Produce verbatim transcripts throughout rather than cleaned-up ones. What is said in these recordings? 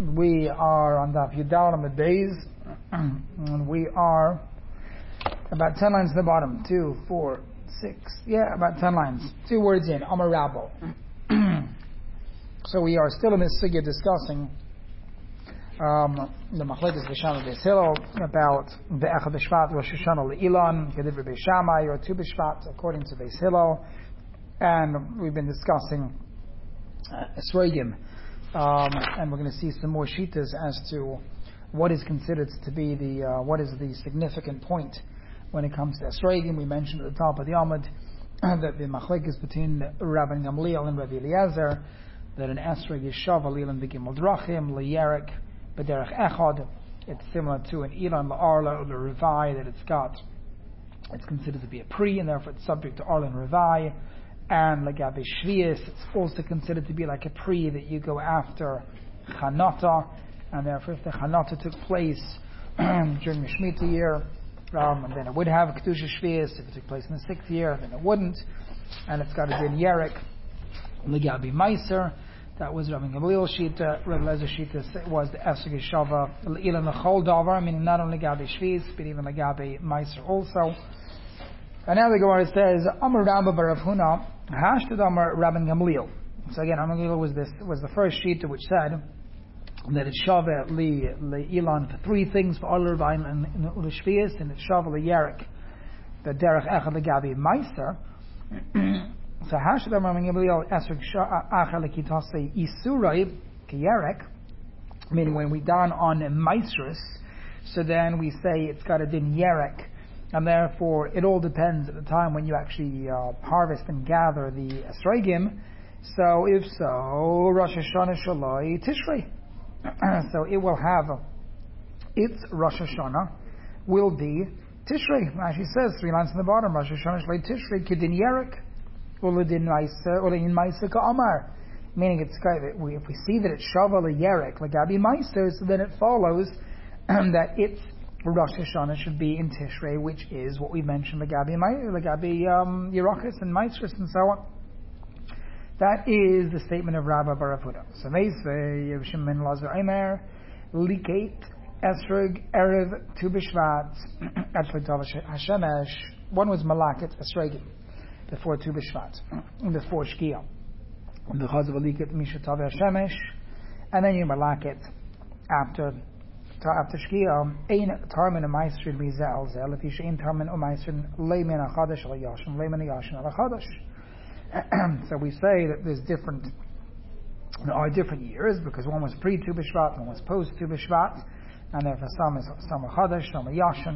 We are on Daf Yudal Amud Beis, and we are about ten lines to the bottom. Two, four, six, yeah, about ten lines. Two words in, Amar Rabbo. So we are still in this sugya discussing um, the Machlekes B'Shana Beis Hillel about the Echad B'Shvat Rosh Hashanah Le'ilan, Kedivri Beis Shammai, or Tu B'Shvat according to Beis Hillel, and we've been discussing uh, Esrogim. Um, and we're going to see some more shitas as to what is considered to be the uh, what is the significant point when it comes to esrogim. We mentioned at the top of the Amud that the machlekes between Rabbi Gamliel and Rabbi Eliezer, that an esrog is shav alilan b'gimel drachim leyerik b'derech echad. It's similar to an ilan la'arla or the revai, that it's got it's considered to be a pre, and therefore it's subject to arla and revai. And Lagabe Shvius, it's also considered to be like a pre that you go after Chanata, and therefore if the Chanata took place during the Shemitah year, um, then it would have Kedusha Shvius. If it took place in the sixth year, then it wouldn't. And it's got a din Yerek, Lagabe Meiser. That was Rabbi Gamliel Shita. Rabbi Lezer Shita was the Esrog Shava Ilan L'chol Davar, meaning not only Lagabe Shvius, but even Lagabe Meiser also. And now the Gemara says, Amar Rabba bar Rav Huna, Hashtad Amar Rabbi Gamliel. So again, Rabbi Gamliel was this was the first shita which said that it's Shaveh li li Ilan for three things, for Oler Vain and Ulashvius, and it's Shaveh li Yerek, the Derech Echad Legabi Meiser. So Hashtad Amar Rabbi Gamliel Esrog Achal Lekitase Isurai Kiyerek, meaning when we down on Meisrus, so then we say it's got a din Yerek. And therefore, it all depends at the time when you actually uh, harvest and gather the esrogim. So, if so, Rosh Hashanah Shaloi Tishrei. So it will have its Rosh Hashanah will be Tishrei. Actually says three lines in the bottom. Rosh Hashanah Shaloi Tishrei Kedin Yerek Uladin Maisa Uladin Maisa Ka'amar. Meaning, it's if we see that it's Shava LeYerek Lagabi Meiser, so then it follows that it's Rosh Hashanah should be in Tishrei, which is what we mentioned, Lagabi Lagabi um, Yerachis and Maestris and so on. That is the statement of Rabba bar Rav Huna. So Meisvei Rav Shimon Lazar Eimer Likeit Esrog Erev Tu B'Shvat Esrog Tav Hashemesh. One was Malaket Esrogim before Tu B'Shvat, before Shkia, because of Likeit Misha Tav Hashemesh, and then you Malaket after. After Shkia, ein tarmin u'maisrin bizel zel. If you ein tarmin u'maisrin leimin achadash al yashin, leimin yashin al achadash. So we say that there's different, there are different years because one was pre Tu B'Shvat, one was post Tu B'Shvat, and therefore some is some are chadash, some are yashin.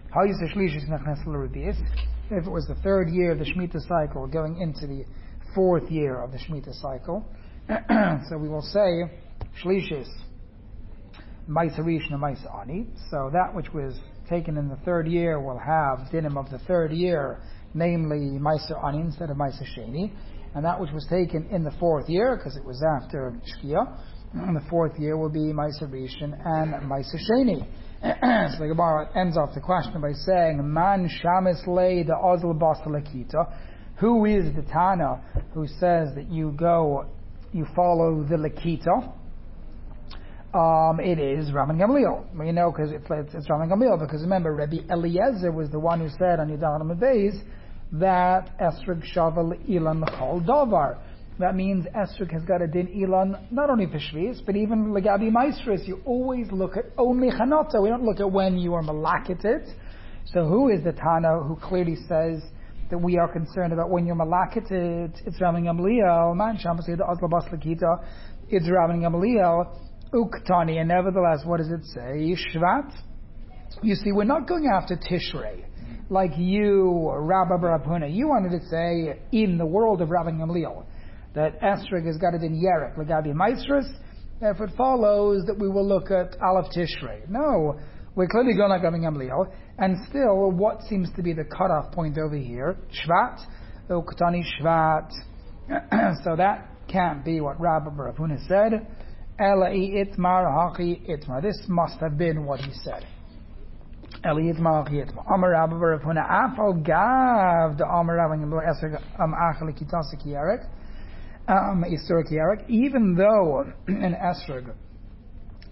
If it was the third year of the Shemitah cycle, going into the fourth year of the Shemitah cycle, so we will say shlishis. Maisa Rishon and Maisa Ani. So that which was taken in the third year will have dinim of the third year, namely Maisa Ani instead of Maisa Sheni. And that which was taken in the fourth year, because it was after Shkia, and the fourth year will be Maisa Rishon and Maisa Sheni. So the Gemara ends off the question by saying, Man Shamis Lei the Ozl Basa Lakita. Who is the Tana who says that you go, you follow the Lakita? Um, it is Rabbi Gamliel. You know, because it's, it's, it's Rabbi Gamliel, because remember, Rabbi Eliezer was the one who said on Yudal Amud Beis that Esrog Shaval Ilan L'chol Davar. That means Esrog has got a din Ilan not only for Shvius, but even Lagabi Maestris. You always look at only Chanata. We don't look at when you are malaketed. So who is the Tana who clearly says that we are concerned about when you're malaketed? It's Rabbi Gamliel. Man Shamas the Azla Bas Lakita. It's Rabbi Gamliel. Uktani, and nevertheless, what does it say? Shvat. You see, we're not going after Tishrei, like you, Rabba bar Rav Huna. You wanted to say, in the world of Rabbi Gamliel, that Esrog has got it in Yerek, Lagabi Maestris. If it follows that we will look at Aleph Tishrei. No, we're clearly going like Rabbi Gamliel, and still, what seems to be the cutoff point over here? Shvat. Uktani Shvat. So that can't be what Rabba bar Rav Huna said. Elai itmar haki itmar. This must have been what he said. Elai itmar haki itmar. Amar Rabba bar Rav Huna afal gav the Amar Rabba Gamliel Esrog am achal kitasa kiyarek um isur kiyarek. Even though an esrog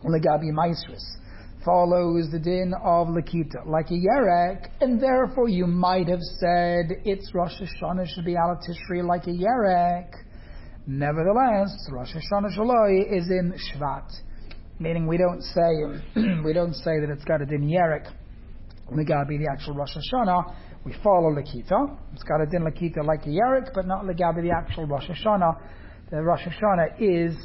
legabi maisris, follows the din of Lakita, like a Yerek, and therefore you might have said it's Rosh Hashanah should be Al Tishri like a Yerek. Nevertheless, Rosh Hashanah Shaloi is in Shvat, meaning we don't say we don't say that it's got a din Yerek legabi the actual Rosh Hashanah. We follow Lakita. It's got a din Lakita like a Yerek, but not legabi the actual Rosh Hashanah. The Rosh Hashanah is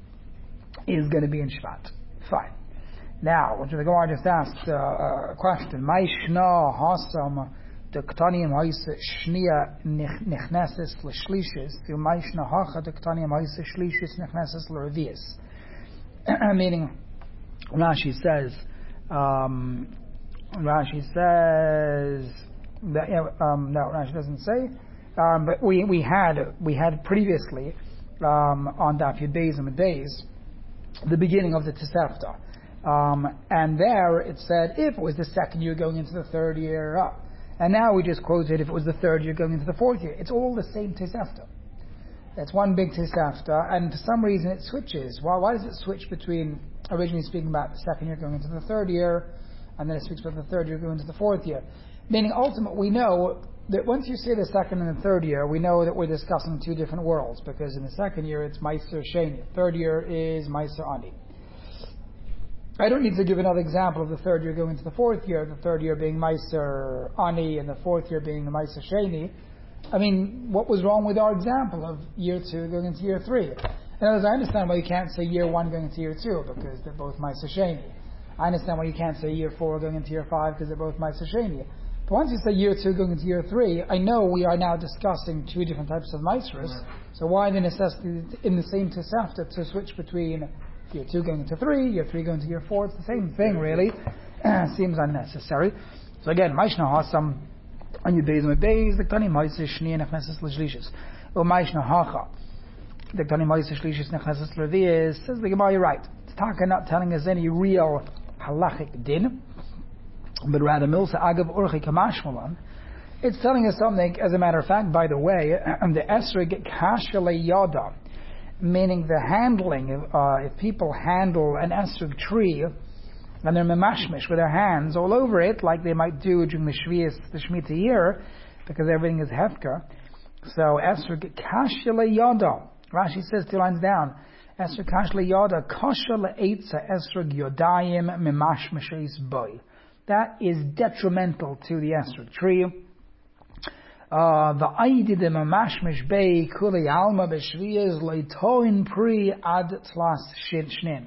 is going to be in Shvat. Fine. Now, what the Gemara just asked uh, a question. Maishna hasam the Ktanim Haisa Shnia Nichnesis L'Shlishis to Maishna Hacha the Ktanim Haisa Shlishis Nichnesis L'Revius. Meaning, Rashi says, um, Rashi says that um, no, Rashi doesn't say, um, but we we had we had previously um, on Daf Yud Beis and Days the beginning of the Tosefta. Um, and there it said if it was the second year going into the third year up. And now we just quoted if it was the third year going into the fourth year. It's all the same Tosefta. It's one big Tosefta, and for some reason it switches. Why, why does it switch between originally speaking about the second year going into the third year, and then it speaks about the third year going into the fourth year? Meaning ultimately we know that once you say the second and the third year, we know that we're discussing two different worlds, because in the second year it's Meiser Sheni. Third year is Meiser Ani. I don't need to give another example of the third year going into the fourth year, the third year being Meiser Ani and the fourth year being the Meiser Sheni. I mean, what was wrong with our example of year two going into year three? In other words, I understand why you can't say year one going into year two, because they're both Meiser Sheni. I understand why you can't say year four going into year five, because they're both Meiser Sheni. But once you say year two going into year three, I know we are now discussing two different types of Meisers, right. So why the necessity in the same Tosefta to switch between year two going into three, year three going to year four? It's the same thing, really. Seems unnecessary. So again, Maishna Hasam, on your days and days, the Ktanim Haisa Shnia Nechneses L'Shlishis. Or Maishna Hacha, the Ktanim Haisa Shlishis Nechneses L'Revius. Says the Gemara, you're right. It's Taka not telling us any real halachic din, but rather Milsa Agav Urchi Kamashmalan. It's telling us something, as a matter of fact, by the way, the Esrig Kasha Yada, meaning the handling, uh, if people handle an esrog tree and they're memashmish with their hands all over it, like they might do during the Shvius, the Shemitah year, because everything is hefka. So esrog kasha leyada. Rashi says two lines down. Esrog kasha leyada kasha leitza esrog yodayim memashmishes boy. That is detrimental to the esrog tree. Uh, the Aidi de Mamashmish Bay Kuli Alma Beshvias Leitoin Pri Ad Tlas Shnin.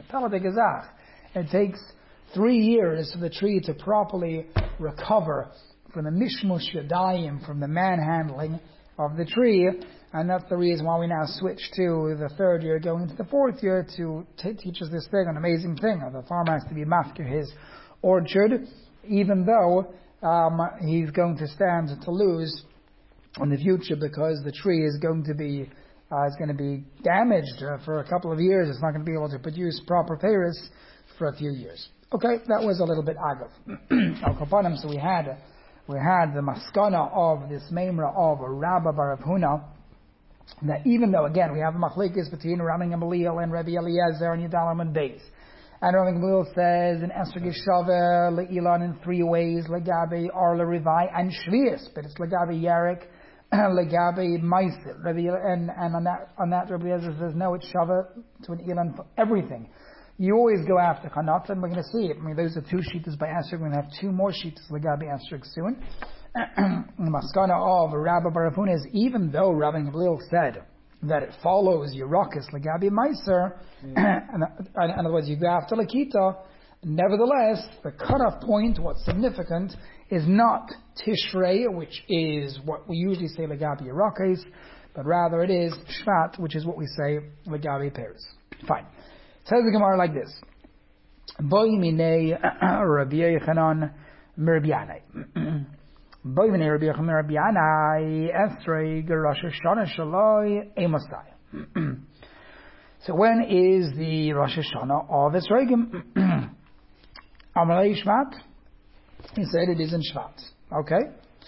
It takes three years for the tree to properly recover from the Mishmush Yadayim, from the manhandling of the tree, and that's the reason why we now switch to the third year going into the fourth year to t- teach us this thing, an amazing thing. The farmer has to be mafkir his orchard, even though um, he's going to stand to lose in the future, because the tree is going to be uh, is going to be damaged uh, for a couple of years. It's not going to be able to produce proper peiros for a few years. Okay, that was a little bit agav. Al Kapanim, so we had we had the maskana of this memra of Rabba Bar Huna, that even though again we have machlekes between Rami Gamaliel and Rabbi Eliezer and Yedalam and Beis, and Rami Gamaliel says in Esther Geshava le'ilan in three ways, legabe arla rivai and shvius, but it's legabe yarek. Legabe Meiser, and and on that on that Rabbi Eliezer says no, it's shava to an ilan for everything. You always go after chanat, and we're going to see it. I mean, those are two sheetas by Esrog. We're going to have two more sheetas legabe Esrog soon. The maskana of Rabbi Bar Huna is, even though Rabbi Gamliel said that it follows Yerakis legabe Meiser, and in other words, you go after Lakita. Nevertheless, the cutoff point, what's significant, is not Tishrei, which is what we usually say Legabi Yerakes, but rather it is Shvat, which is what we say Legabi Peiros. Fine. Says the Gemara like this: Boi minei Rabbi Yechanan Mirbianai. Boi minei Rabbi Yechanan Mirbianai Esrei Rosh Hashanah Shaloi Emosai. So when is the Rosh Hashanah of Esregim? Amalei Shvat. He said it is in Shvat. Okay?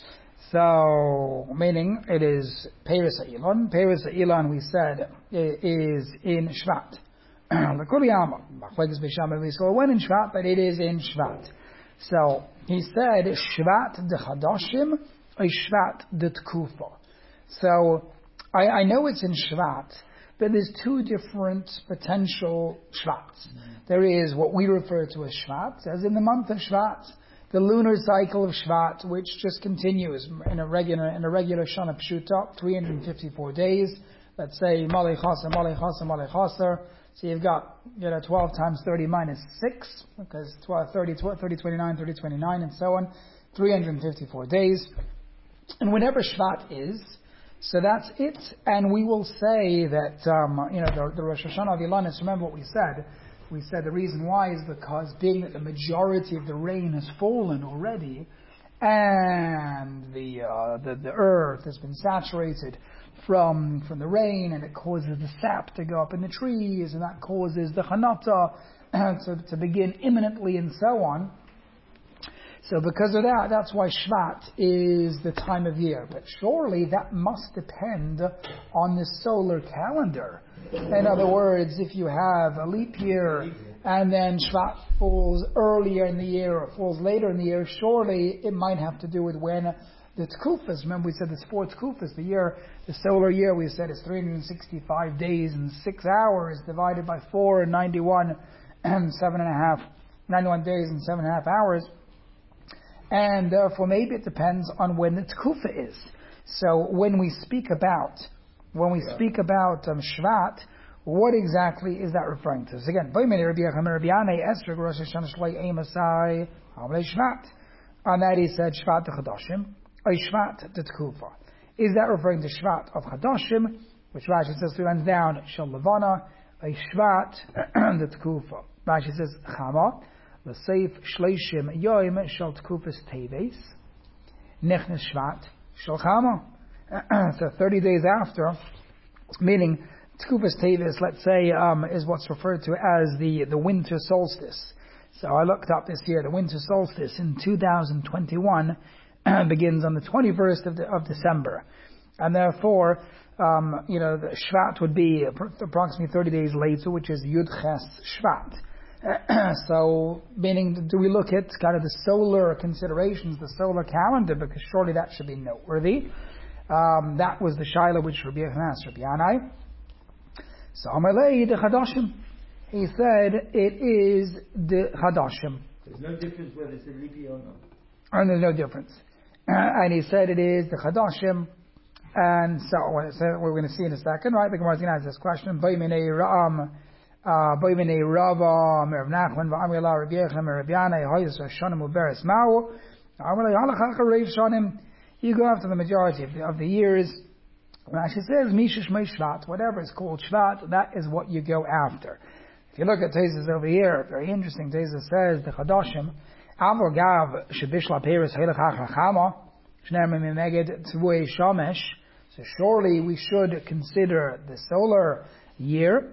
So, meaning it is Peiros Ha'ilon. Peiros Ha'ilon, we said, is in Shvat. when in Shvat, but it is in Shvat. So he said Shvat de Chadashim or Shvat de Tkufa. So I, I know it's in Shvat, but there's two different potential Shvats. Mm-hmm. There is what we refer to as Shvat, as in the month of Shvat, the lunar cycle of Shvat, which just continues in a regular in a regular Shana Pshuta, three hundred fifty-four days. Let's say Malei Chaser, Malei Chaser, Malei Chaser. So you've got, you know, twelve times thirty minus six, because twelve, thirty, thirty, twenty-nine, thirty, twenty-nine, and so on. three hundred fifty-four days. And whenever Shvat is, so that's it. And we will say that, um, you know, the, the Rosh Hashanah of Ilanis, remember what we said. We said the reason why is because being that the majority of the rain has fallen already, and the, uh, the, the earth has been saturated from from the rain, and it causes the sap to go up in the trees, and that causes the chanata to, to begin imminently, and so on. So because of that, that's why Shvat is the time of year. But surely that must depend on the solar calendar. In other words, if you have a leap year, and then Shvat falls earlier in the year or falls later in the year, surely it might have to do with when the Tkufas, remember we said there's four Tkufas, the year, the solar year we said is three hundred sixty-five days and six hours divided by four and ninety-one and seven and a half, ninety-one days and seven and a half hours. And therefore maybe it depends on when the Tkufa is. So when we speak about, when we yeah. speak about um, Shvat, what exactly is that referring to? So again, on that he said Shvat de Chadashim, or Shvat de Tkufa. Is that referring to Shvat of Chadashim, which Rashi says three lines down, Shel Levana, or Shvat de Tkufa? Rashi says Chama, L'seif Shleishim Yoim Shel Tkufas Teves, Nechnes Shvat Shel Chama. So thirty days after, meaning Tkufas Teves, let's say, um, is what's referred to as the, the winter solstice. So I looked up this year, the winter solstice in two thousand twenty-one begins on the twenty-first of, the, of December. And therefore, um, you know, the Shvat would be approximately thirty days later, which is Yud Ches Shvat. So, meaning, do we look at kind of the solar considerations, the solar calendar, because surely that should be noteworthy. Um, that was the Shaila which Rabbi Yochanan asked Rabbi Yanai. So, Amalei de Chadashim. He said it is the Chadashim. There's no difference whether it's a leap year or not. And there's no difference. Uh, and he said it is the Chadashim. And so, so we're going to see in a second, right? The Gemara is going to ask this question. Baiminei Ra'am, Baiminei Rava, Merav Nachman, Va'amri Allah, Rabbi Yechim, Merav Yanai, Hoyas, Shonim, Uberes Ma'u. Amalei Halachach, Reiv Shonim. You go after the majority of the, of the years. Rashi says, Mishish Mei Shvat, whatever is called Shvat, that is what you go after. If you look at Tezes over here, very interesting. Tezes says the Chadashim, Avol Gav Shebishla Peres Helech HaChachama Shneim Meged Tzvui Shamesh. So surely we should consider the solar year.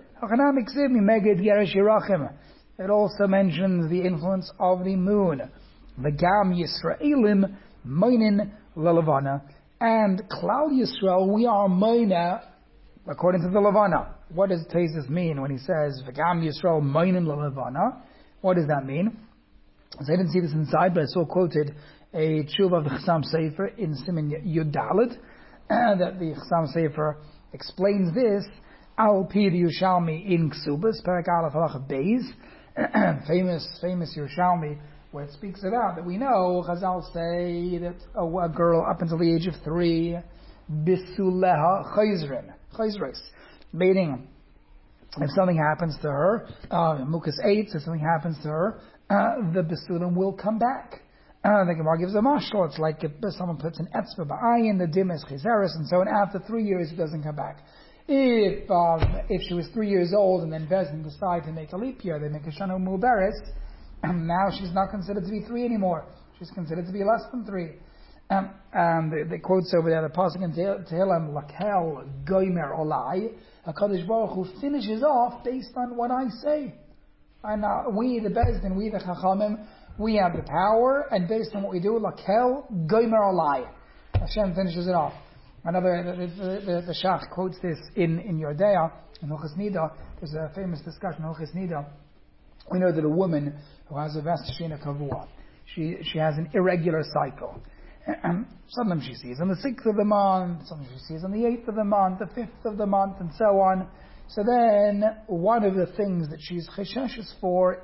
It also mentions the influence of the moon. The Gam Yisraelim Moinin Lelavana. And Klal Yisrael, we are Moina according to the Levana. What does Tezes mean when he says V'gam Yisrael Moinin Lelavana? What does that mean? So I didn't see this inside, but I saw quoted a tshuva of the Chassam Sefer in Siman Yud Daled, that the Chassam Sefer explains this Al Pi the Yerushalmi in Ksubas, Perek Aleph Halacha Beis, famous famous Yerushalmi, where it speaks about that we know Chazal say that a, a girl up until the age of three, Bisuleha Chayzrin, Chayzris, meaning if something happens to her, uh, Mukas eight, if something happens to her, uh, the Bisulim will come back. Uh, the Gemara gives a mashal. It's like if someone puts an etzva ba'ayin, the dim is chizeres, and so on. After three years, it doesn't come back. If um, if she was three years old and then Bezin decide to make a leap year, they make a shana muberes, and now she's not considered to be three anymore. She's considered to be less than three. Um, and the, the quotes over there, the pasuk in Tehillim, Lakel Goymer Olai, HaKadosh Baruch Hu finishes off based on what I say. And uh, we, the Bezdin, we, the Chachamim, we have the power, and based on what we do, Lakel Goymer Olai. Hashem finishes it off. Another, the, the, the, the Shach quotes this in, in Yordea, in Hilchos Nida. There's a famous discussion in Hilchos Nida. We know that a woman who has a Vestashina Kavua, she, she has an irregular cycle. Sometimes she sees on the sixth of the month, sometimes she sees on the eighth of the month, the fifth of the month, and so on. So then, one of the things that she's chesheshes for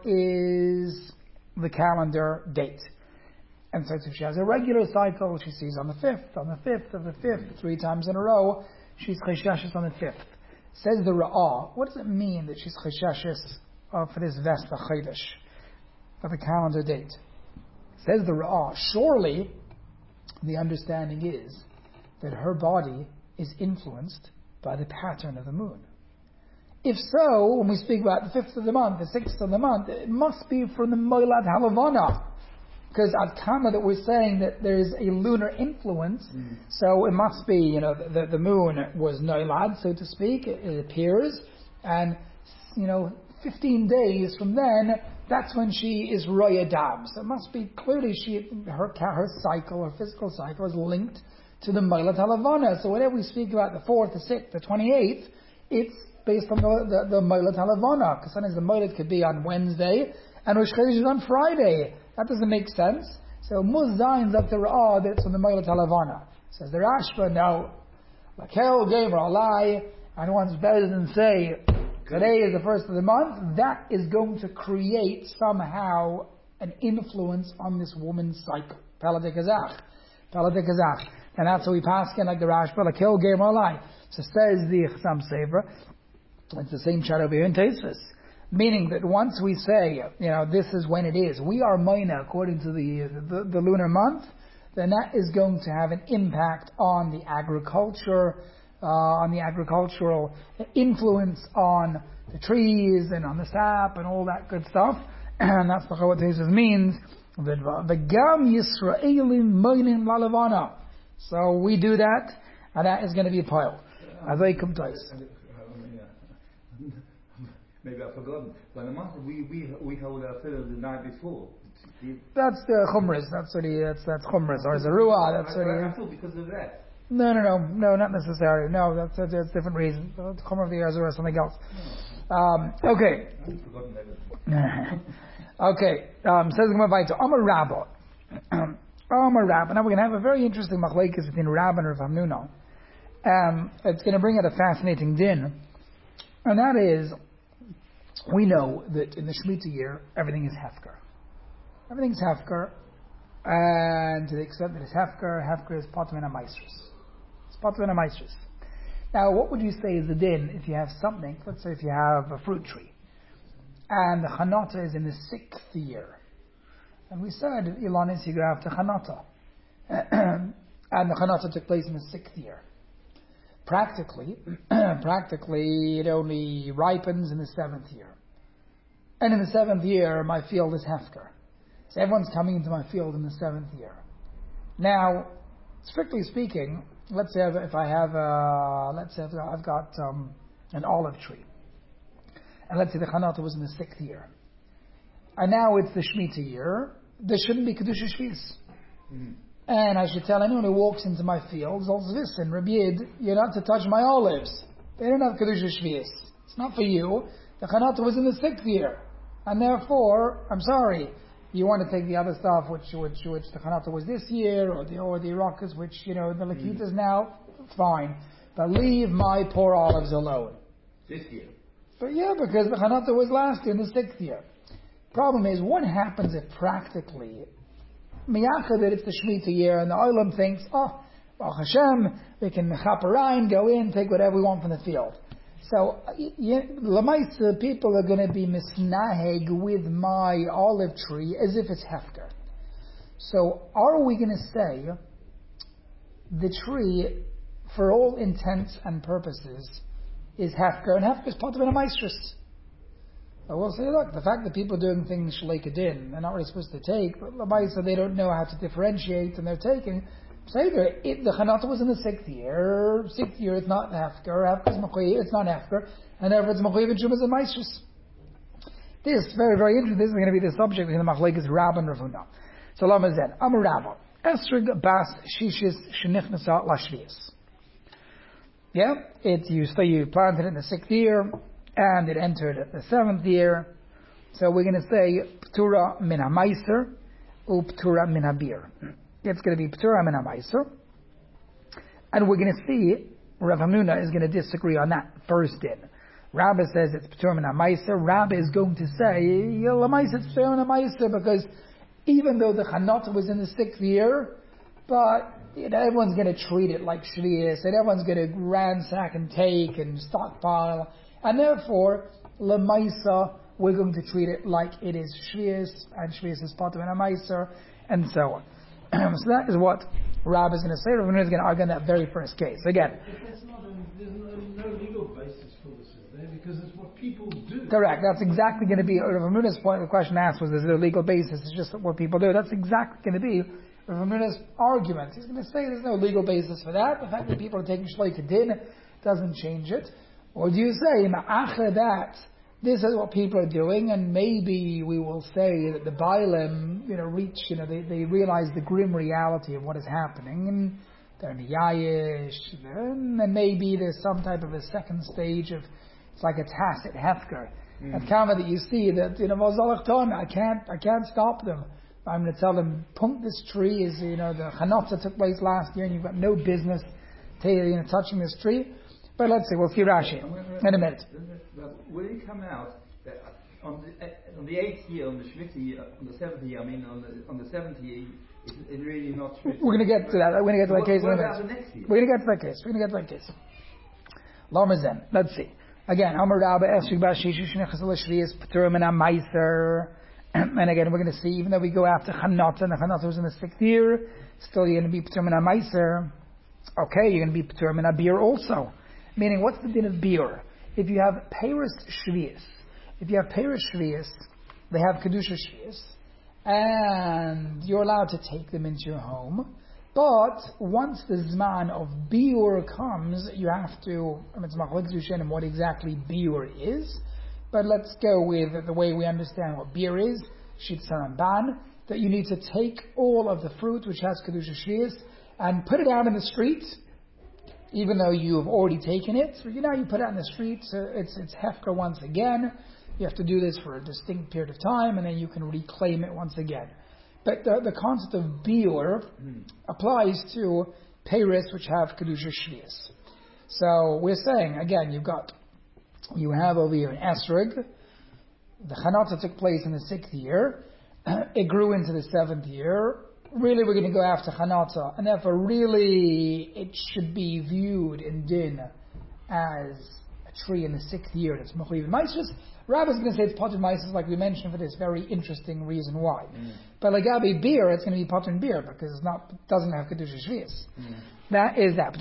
is the calendar date. And so if she has a regular cycle, she sees on the fifth, on the fifth of the fifth, three times in a row, she's chesheshes on the fifth. Says the Ra'ah, what does it mean that she's chesheshes uh, for this Vesta Chodesh, for the calendar date? Says the Ra'ah, surely the understanding is that her body is influenced by the pattern of the moon. If so, when we speak about the fifth of the month, the sixth of the month, it must be from the Moilad Halavana. Because at Tana that we're saying that there is a lunar influence, mm. so it must be, you know, the, the moon was Noilad, so to speak, it, it appears, and, you know, fifteen days from then, that's when she is Roya Dam. So it must be clearly she, her, her cycle, her physical cycle is linked to the Moilad Halavana. So whenever we speak about the fourth, the sixth, the twenty-eighth, it's based on the, the, the Moilad Halavana. Because sometimes the Moilad could be on Wednesday, and Rosh Chodesh is on Friday. That doesn't make sense. So Muz Zayin up the Ra'ah, that's on the Moilad Halavana. Says the Rashba, no. Lakel gave her a lie, and wants better than say, today is the first of the month. That is going to create somehow an influence on this woman's cycle. Peladik Kazach. Peladik Kazach. And that's how we pass again like the Rashba, Lakel gave her a lie. So says the Chassam Sefer, it's the same shot over here in Tosfos. Meaning that once we say, you know, this is when it is, we are Moina according to the, the the lunar month, then that is going to have an impact on the agriculture, uh, on the agricultural influence on the trees and on the sap and all that good stuff. And that's what Tosfos means. The Gam Yisraelim Moinim Lalavana. So we do that, and that is going to be a pile. As I come to Maybe I've forgotten. But the month we we we held our fiddle the night before. That's the chumras. That's what he. That's that's chumras or zarua. That's what he. I thought because of that. No, no, no, no, not necessarily. No, that's a, that's a different reason. The chumra of the azura is something else. Um, okay. I've forgotten everything. Okay. Um, says Gemara Vayta. Amar Rabba. Amar Rabba. Now we're going to have a very interesting machlekes between Rabba and Rav Hamnuna. Um, it's going to bring out a fascinating din, and that is. We know that in the Shemitah year, everything is Hefker. Everything is Hefker, and to the extent that it's Hefker, Hefker is Potvin HaMaisrus. It's Potvin HaMaisrus. Now, what would you say is the din if you have something, let's say if you have a fruit tree, and the Chanata is in the sixth year. And we said, Ilan is you go after Chanata. And the Chanata took place in the sixth year. Practically, practically, it only ripens in the seventh year. And in the seventh year, my field is Hefker. So everyone's coming into my field in the seventh year. Now, strictly speaking, let's say if I have, a, let's say I've got um, an olive tree. And let's say the Chanata was in the sixth year. And now it's the Shemitah year. There shouldn't be Kedusha Shvius. Mm-hmm. And I should tell anyone who walks into my fields, also listen, Rabbi Yid, you're not to touch my olives. They don't have Kedusha Shvius. It's not for you. The Chanata was in the sixth year. And therefore, I'm sorry, you want to take the other stuff, which which which the Chanata was this year, or the or the Irakas, which, you know, the Lakitas mm. now, fine. But leave my poor olives alone. This year? But yeah, because the Chanata was last year, in the sixth year. Problem is, what happens if practically Miyachad that it's the Shemitah year, and the Olam thinks, oh, Baruch Hashem, we can chaparine, go in, take whatever we want from the field. So, Lamaisa, people are going to be misnaheg with my olive tree as if it's Hefker. So, are we going to say the tree, for all intents and purposes, is Hefker, and Hefker is part of a Maestris? I will say, look, the fact that people are doing things shleikadin, they're not really supposed to take, but Lamaisa, they don't know how to differentiate, and they're taking. Say there, if the Chanata was in the sixth year, sixth year it's not Hefker, Hefker is Mechuyev, it's not Hefker, and therefore it's Mechuyev and Shumas and Maestris. This is very, very interesting. This is going to be the subject in the Machlekes Rabba and Rav Huna. So Lama Zen, Amar Rabba, Esrig Bas Shishis Shenifnasa Lashvias. Yeah, it you so you planted it in the sixth year, and it entered the seventh year. So we're going to say Ptura min ha-meiser, u Ptura min ha-bir. It's going to be Ptura min ha-meiser. And we're going to see, Rav Hamnuna is going to disagree on that first din. Rabbi says it's Ptura min ha-meiser. Rabbi is going to say, L'meiser it's Ptura min ha-meiser, because even though the Chanot was in the sixth year, but you know, everyone's going to treat it like Shvius, and everyone's going to ransack and take and stockpile, and therefore, L'maisa, we're going to treat it like it is Shvius, and Shvius is Patur and Amaiser, and so on. So that is what Rab is going to say. Rav Hamnuna is going to argue in that very first case. Again, But that's not a, there's no, no legal basis for this, is there? Because it's what people do. correct. That's exactly going to be Rav Hamnuna's point. The question asked was, is there a legal basis? It's just what people do. That's exactly going to be Rav Hamnuna's argument. He's going to say there's no legal basis for that. The fact that people are taking Shloi Kedin doesn't change it. Or do you say, Ma'achar that, this is what people are doing, and maybe we will say that the Bailim, you know, reach, you know, they, they realize the grim reality of what is happening, and they're miyayish, and then maybe there's some type of a second stage of, it's like a tacit hefker. Mm. At Kama that you see that, you know, I can't, I can't stop them. I'm going to tell them, punk this tree is, you know, the Chanotza took place last year, and you've got no business, you know, touching this tree. But let's see, we'll see Rashi in a minute. Will it come out that on the, on the eighth year, on the Shemitah year, on the seventh year, I mean on the on the seventh year, it's, it's really not Shemitah? We're going to get to that. We're going to get to that what, case what in a about minute. the next year? We're going to get to that case. We're going to get to that case. Lamerzen. Let's see. Again, Amar Rabba Esrik Bashishu Shnichas L'Shviyas P'turim and Amaiser. And again, we're going to see, even though we go after Chanotah, and the Chanotah was in the sixth year, still you're going to be P'turim and Amaiser. Okay, you're going to be P'turim and Abir also. Meaning, what's the din of beer? If you have Paris Shvius, if you have Paris Shvius, they have Kedusha Shvius, and you're allowed to take them into your home. But once the Zman of Biur comes, you have to, I mean, it's Machlokes Rishonim what exactly Biur is, but let's go with the way we understand what beer is, Shitza Ramban, that you need to take all of the fruit which has Kedusha Shvius and put it out in the street, even though you have already taken it. So you know, you put it out in the street, so it's it's hefker once again. You have to do this for a distinct period of time, and then you can reclaim it once again. But the, the concept of biur mm. applies to peiros which have kedusha shvius. So we're saying again, you've got you have over here an esrog. The chanotah took place in the sixth year. It grew into the seventh year. Really, we're going to go after Chanotah, and therefore, really, it should be viewed in din as a tree in the sixth year. It's Mechuyev Maisus. Rabbi is going to say it's Potter Maisus, like we mentioned, for this very interesting reason why. Mm. But like Gabi beer, it's going to be Potter and beer because it's not it doesn't have Kedusha Shvius. Mm. That is that.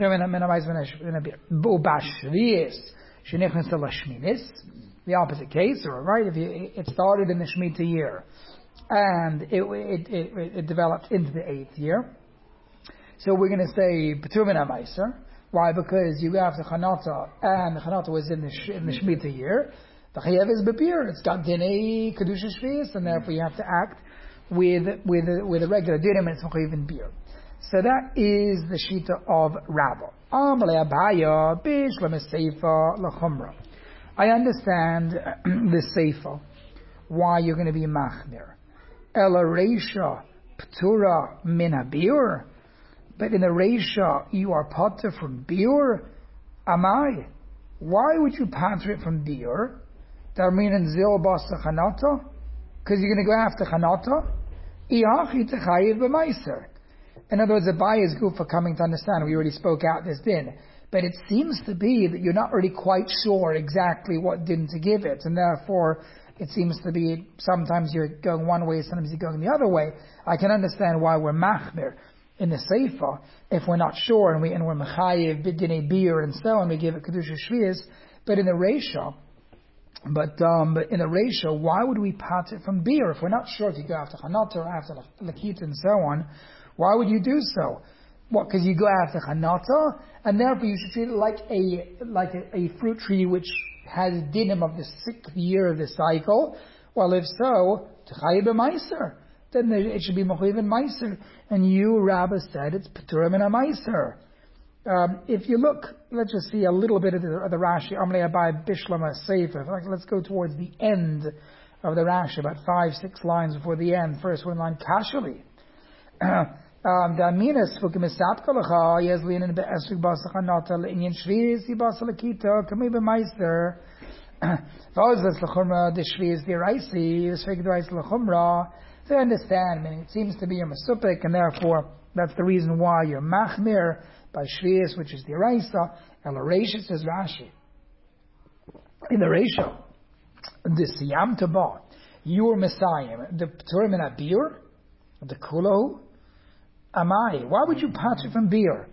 The opposite case, or right? If you, it started in the Shemitah year. And it, it, it, it developed into the eighth year. So we're going to say P'tur min ha-meiser. Why? Because you go after Chanotah, and the Chanotah was in the sh- in the Shemitah year. The Chayev is B'pir. It's got Dinei Kedusha Shvius, and therefore you have to act with with with a regular dinim, and it's Chayev in beer. So that is the Shita of Rabba. Amalei Abaya Bishlam Seifa L'Chumra. I understand the Seifa, why you're going to be Machmir. Ela Reisha P'tura min ha-biur, but in the Reisha you are pater from biur. Amai, why would you pater it from biur? Darmin and zil bas Chanotah, because you're going to go after Chanotah. Iachi techayiv b'maiser. In other words, the Abai is good for coming to understand. We already spoke out this din, but it seems to be that you're not really quite sure exactly what din to give it, and therefore. It seems to be sometimes you're going one way, sometimes you're going the other way. I can understand why we're machmir in the Seifa if we're not sure and we and we're mechayev b'dinei beer and so on. We give it kedusha shvius, but in the Reisha, but um, but in the Reisha, why would we pat it from beer if we're not sure if you go after Chanotah or after Lakita and so on? Why would you do so? What? Because you go after Chanotah, and therefore you should treat it like a like a, a fruit tree which has dinim of the sixth year of the cycle. Well, if so, t'chayiv b'maiser, then it should be mechuyev in maiser. And you, Rabbi, said it's p'turim in a maiser. Um, if you look, let's just see a little bit of the, of the Rashi. Amrei Abai Bishlama Sefer. Let's go towards the end of the Rashi, about five, six lines before the end. First one line, Kashali. The Aminas Fukimisapka Lacha Yezlin Be'esrik Basach Anata Le'inyan Shviz Yibasa Lakita Kami B'Meister V'Ozas L'Chumra the Shviz the Raisi the Shviz the Raisi L'Chumra. So I understand, meaning it seems to be a Masupik, and therefore that's the reason why you're Machmir by Shviz, which is the Raisa. El Reisha says Rashi in the Reisha the Siyam Taba you are Messiah the Turim in Abir the Kulo Amai. Why would you patch it from beer?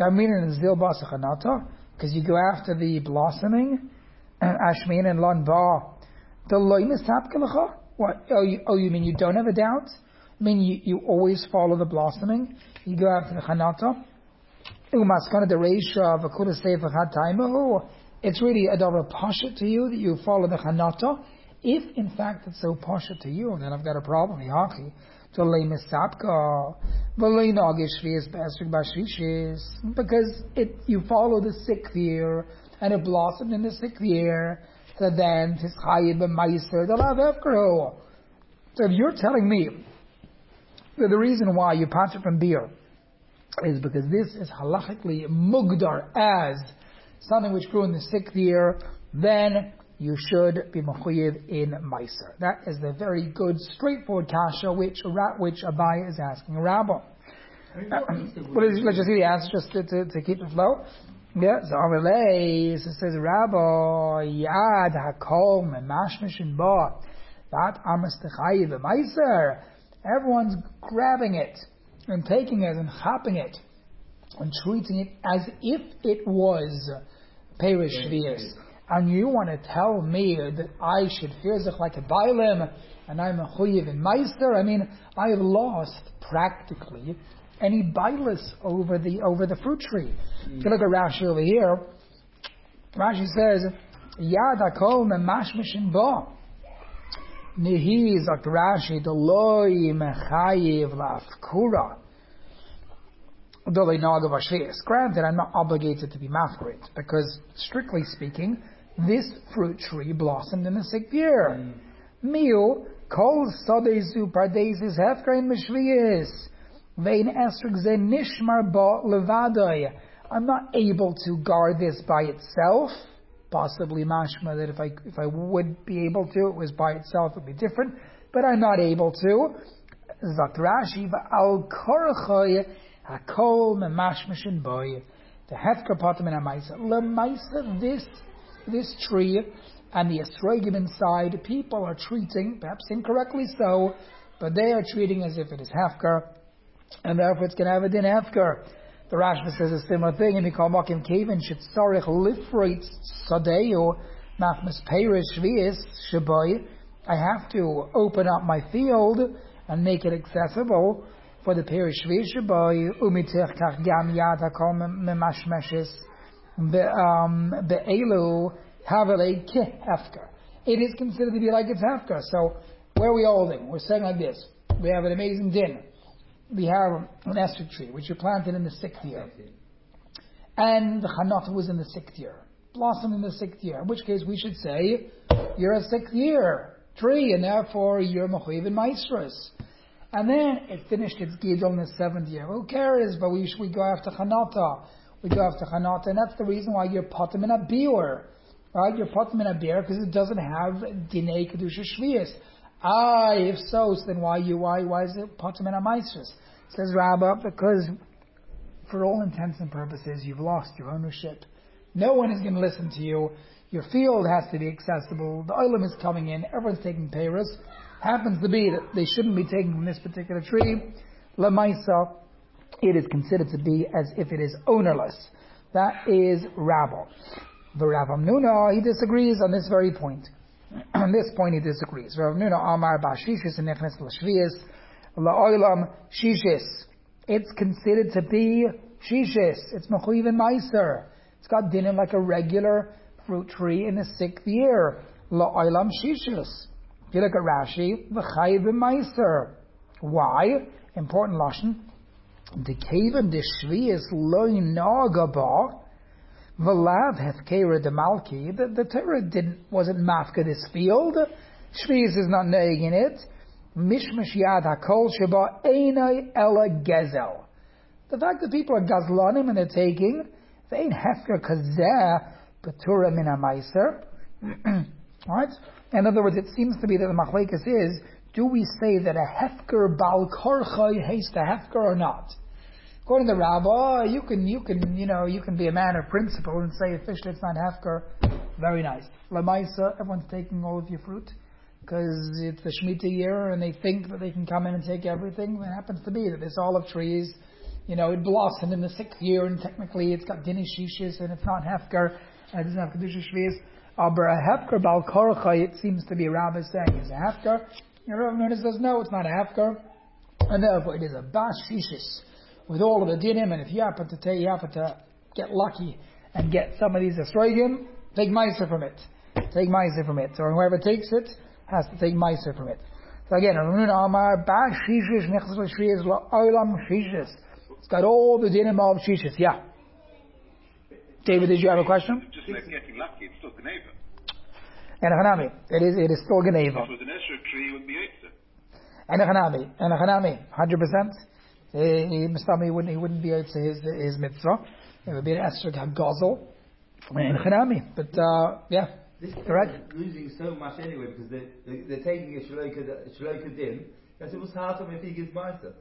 Because you go after the blossoming, Ashmin and Lon Ba. The loimis tapkalacha. What? Oh, you, oh, you mean you don't have a doubt? I mean you, you always follow the blossoming. You go after the chanata. Umaskana the reisha of a kuda sefer had time. It's really a double pasha to you that you follow the chanata. If in fact it's so pasha to you, then I've got a problem. Yachi. Because it you follow the sixth year and it blossomed in the sixth year, so then so if you're telling me that the reason why you patch it from beer is because this is halachically mugdar as something which grew in the sixth year, then you should be mechuyev in Meiser. That is the very good, straightforward kasha which which Abai is asking Rabbi. Uh, well, let's just see the answer, just to, to, to keep the flow. Yeah, so Amalei, so says Rabbi, Yad Hakol Memashmishin Ba, that Amas Techayev Meiser. Everyone's grabbing it and taking it and hopping it and treating it as if it was Perish Shvius. And you want to tell me that I should fear zich like a bailim and I'm a chuyiv in meister? I mean, I have lost practically any bailis over the over the fruit tree. Mm. If you look at Rashi over here, Rashi says, Yad hakol memashmishin ba. Nihi zak Rashi, Deloi mechayiv lafkura. Granted, I'm not obligated to be mafkrit, because strictly speaking, this fruit tree blossomed in the sixth year. Miu kol sodezu pardesis hefkain mishviyis vein esrig ze nishmar ba levadoy. I'm not able to guard this by itself. Possibly mashma that if I if I would be able to, it was by itself, it would be different. But I'm not able to. Zakt Rashi v'al korchoy hakol memashmishin boy. The hefker potem in a maisa. Lemaisa this. This tree and the estrogim inside, people are treating, perhaps incorrectly so, but they are treating as if it is hefker, and therefore it's going to have a din hefker. The Rashba says a similar thing. In the Kalmakim Kevin Shitzarich Lifrit Sadeo Machmas Perish Shvius Shaboy. I have to open up my field and make it accessible for the Perish Shvius Shaboy. Umitech Kach Gam Yad Hakom Memashmeshes. Be'elu Havelei Ke Hefker. It is considered to be like it's Hefker. So, where are we holding? We're saying like this. We have an amazing din. We have an ester tree, which you planted in the sixth year. And the Chanata was in the sixth year. Blossomed in the sixth year. In which case we should say, you're a sixth year tree, and therefore you're Mechuyev in Maestros. And then it finished its Gidol in the seventh year. Who cares? But we, we go after Chanata. We go after Chanata, and that's the reason why you're potem in a biur, right? You're potem in a biur because it doesn't have dinei kedusha shvius. Ah, if so, so then why you why why is it potem in a maestros? Says Rabbah, because for all intents and purposes, you've lost your ownership. No one is going to listen to you. Your field has to be accessible. The olim is coming in. Everyone's taking payros. Happens to be that they shouldn't be taken from this particular tree. Lamaisa. It is considered to be as if it is ownerless. That is Rabba. The Rav Amnuna, he disagrees on this very point. On this point he disagrees. Rav Amnuna Amar Bashishis and Nechnes Lashvias La'olam Shishis. It's considered to be Shishis. It's Mechuyev in Meiser. It's got dinim like a regular fruit tree in the sixth year. La'olam Shishis. If you look at Rashi, V'chayev in Meiser. Why? Important Lashon. the kaven the shvius loy nagaba v'lav hefkera de malki. The the Torah didn't wasn't mafka this field. Shvius is not nagging it. Mishmash yad hakol sheba einay ela gezel. The fact that people are gazlanim and they're taking, they ain't hefker kazeh patura min ha-meiser. Right? In other words, it seems to be that the machlekes is, do we say that a hefker bal korcha hates the hefker or not? According to the rabbi, you can, you can, you know, you can be a man of principle and say officially it's not hefker. Very nice. Lamaisa, everyone's taking all of your fruit because it's the Shemitah year and they think that they can come in and take everything. It happens to be that this olive trees, you know, it blossomed in the sixth year and technically it's got dini shishis and it's not hefker and it doesn't have kedusha shvius. Aber a hefker bal korcha, it seems to be Rabbi saying is a hefker. And Rabbi Nuna says no, it's not a hefker, and therefore it is a bas shishis with all of the dinim. And if you happen to take, you happen to get lucky and get some of these esrogim, take meiser from it. Take meiser from it. Or whoever takes it has to take meiser from it. So again, Rabbi Nuna Amar bas shishis nechzes l'shvius la'olam shishis. It's got all the dinim of shishis. Yeah. David, did you have a question? Just like getting lucky, it's still Geneva. And Hanami, it is it is still Geneva. If it was an Esher tree, it would be Eitzah. And Hanami, and Hanami, hundred percent. Mustami wouldn't he wouldn't be Eitzah his his mitzvah. It would be an Esher Gazel and Hanami. But uh, yeah, this correct. Losing so much anyway because they, they they're taking a shloka shloka din. That's it was hard for him if he gives meiser.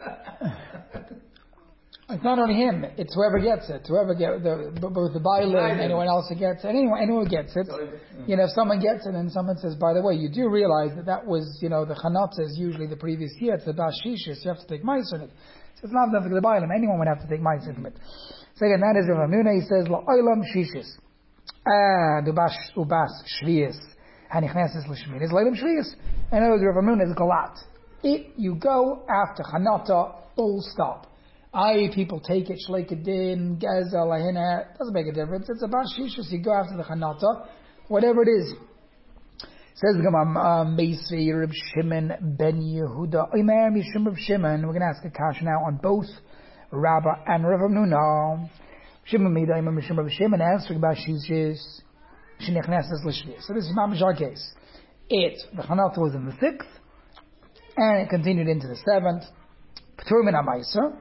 It's not only him; it's whoever gets it. Whoever gets the both the Bible and anyone else who gets it. Anyone, anyone who gets it. You know, if someone gets it and someone says, "By the way, you do realize that that was, you know, the Chanatza is usually the previous year. It's the Bas Shishis. You have to take meiser on it." So it's not enough for the Bible. Anyone would have to take meiser from it. So again, that is Rav Hamnuna. He says, "La'olam Shishis, ah, ubas ubas shvius, hanichneses l'shminis la'olam shvius." And in other words, Rav Hamnuna is galat. If you go after Chanata, full stop. that is, people take it, shleikadin, gaza, lahina, doesn't make a difference. It's a bas shishus. You go after the chanata, whatever it is. Says the Gemara, Meisi Reb Shimon ben Yehuda, Omer Mishum Reb Shimon. We're going to ask a kasha now on both Rabba and Rav Hamnuna. Shimon Mida Omer Mishum Reb Shimon answering bas shishus, shenichneses l'shvius. So this is not our case. It, the chanata was in the sixth, and it continued into the seventh. P'tur min ha-meiser.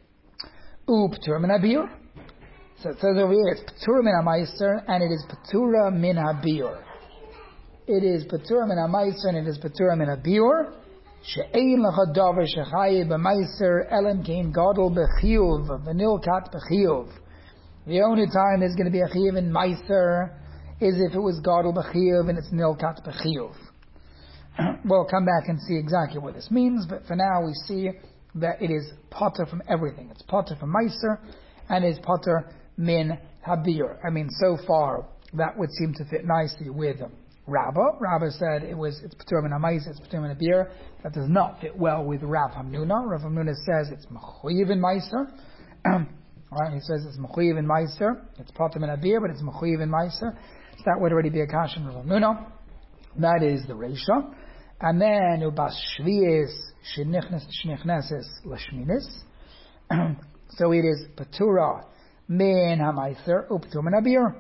U p'tura min ha-biur. So it says over here, it's p'tura min ha-meiser, and it is p'tura min ha-biur. It is p'tura min ha-meiser, and it is p'tura min ha-biur. She'ein lecha davar shechaye b'meiser, elam kein gadol b'chiyuv, v'nilkat b'chiyuv. The only time there's going to be a chiyuv in meiser is if it was gadol b'chiyuv and it's nilkat b'chiyuv. We'll come back and see exactly what this means, but for now we see that it is potter from everything. It's potter from meiser, and it's potter min habir. I mean, so far that would seem to fit nicely with Rabbah. Rabbah said it was it's potter min ha-meiser, it's potter min habir. That does not fit well with Rav Hamnuna. Rav Hamnuna says it's mechuyev in meiser. Right? He says it's mechuyev in meiser. It's potter min habir, but it's mechuyev in meiser. So that would already be a kasha in Rav Hamnuna. That is the Reisha. And then ubas shvius shenichneses l'shminis. So it is patura min ha-meiser u'patur min habir.